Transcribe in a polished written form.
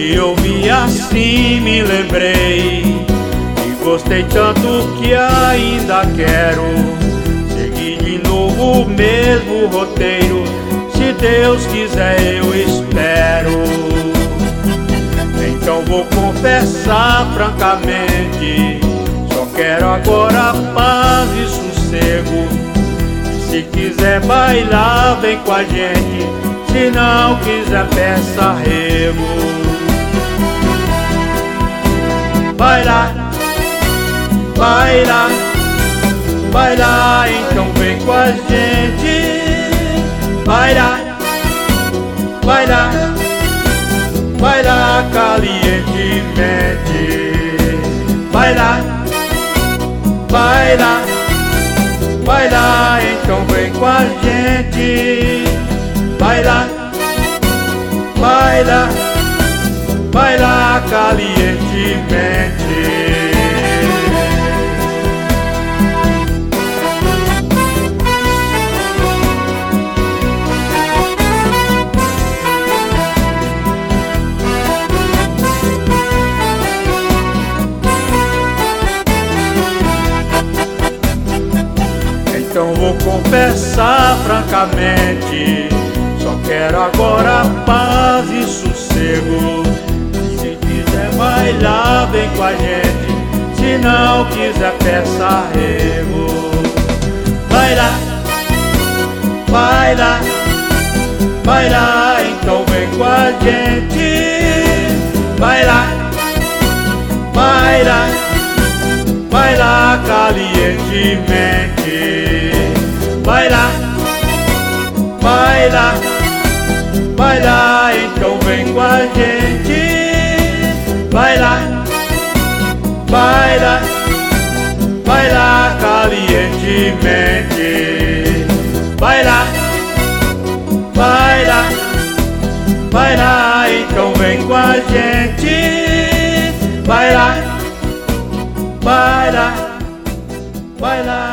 Te ouvi assim, me lembrei e gostei tanto que ainda quero seguir de novo o mesmo roteiro. Se Deus quiser eu espero. Então vou confessar francamente, só quero agora paz e sossego. E se quiser bailar, vem com a gente, se não quiser peça arrego. Vai lá, vai lá, vai lá, então vem com a gente. Vai lá, vai lá, vai lá calientemente. Vai lá, vai lá, vai lá, então vem com a gente. Vai lá, vai lá, vai lá calientemente. Então vou confessar francamente, só quero agora paz e sossego. Se quiser bailar, vem com a gente, se não quiser peça arrego. Vai lá, vai lá, vai lá, então vem com a gente. Vai lá, vai lá, vai lá calientemente. Vai lá, vai lá, vai lá, então vem com a gente. Vai lá, vai lá, vai lá calientemente. Vai lá, vai lá, vai lá, então vem com a gente. Vai lá, vai lá, vai lá.